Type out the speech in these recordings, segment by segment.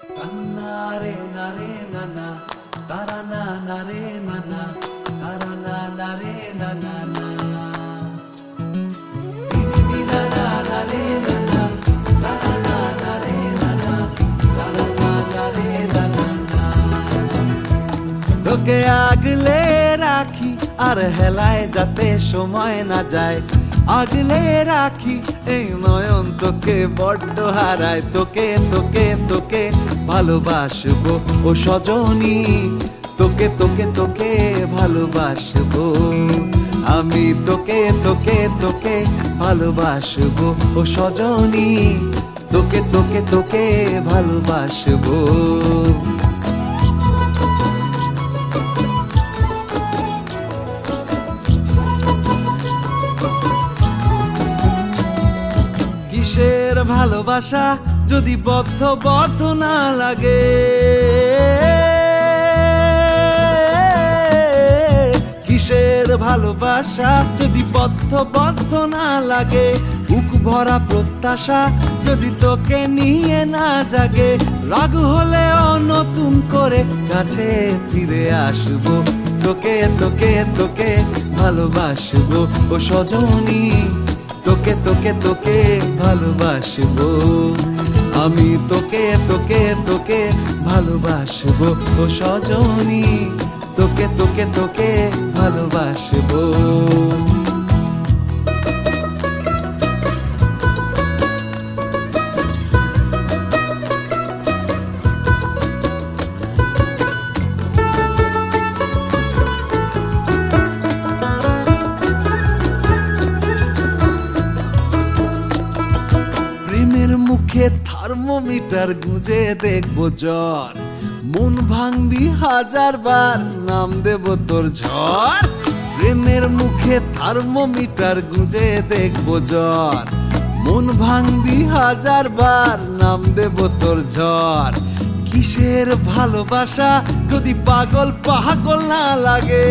Nare nare nana, tara na nare nana, tara na nare nana na. Didi na na nare nana, tara na nare nana, tara na nare nana na. তোকে আগলে রাখি আর হেলায় যাতে সময় না যায়, আগলে রাখি এই নয়ন তোকে বড্ড হারায়। তোকে তোকে তোকে ভালোবাসবো ও সজনী, তোকে তোকে তোকে ভালোবাসবো আমি, তোকে তোকে তোকে ভালোবাসবো ও সজনী, তোকে তোকে তোকে ভালোবাসবো। কিসের ভালোবাসা যদি বদ্ধ না লাগে, কিসের ভালোবাসা যদি বদ্ধ না লাগে, বুক ভরা প্রত্যাশা যদি তোকে নিয়ে না জাগে, রাগ হলেও নতুন করে কাছে ফিরে আসবো, তোকে তোকে তোকে ভালোবাসবো ও সজনী, তোকে তোকে তোকে ভালোবাসবো আমি, তোকে তোকে তোকে ভালোবাসবো ও সজনী, তোকে তোকে তোকে ভালোবাসবো। প্রেমের মুখে থার্মোমিটার গুঁজে দেখবো জ্বর, মন ভাঙবি হাজার বার নাম দেব তোর ঝড়। প্রেমের মুখে থার্মোমিটার গুঁজে দেখবো জ্বর, মন ভাঙবি হাজার বার নাম দেব তোর ঝড়। কিসের ভালোবাসা যদি পাগল পাগল না লাগে,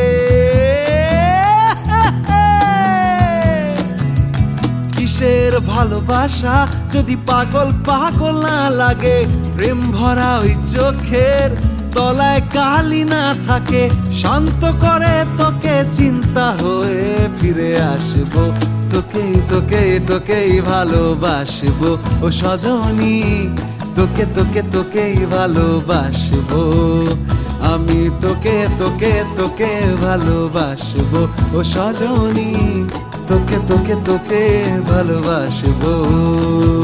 কিসের ভালোবাসা যদি পাগল পাগল না লাগে, প্রেম ভরা ওই চোখের তলায় কালি না থাকে, শান্ত করে তোকে চিন্তা হয়ে ফিরে আসবো, তোকে তোকে তোকেই ভালোবাসবো ও সজনী, তোকে তোকে তোকেই ভালোবাসবো আমি, তোকে তোকে তোকে ভালোবাসবো ও সজনী, তোকে তোকে তোকে ভালোবাসবো।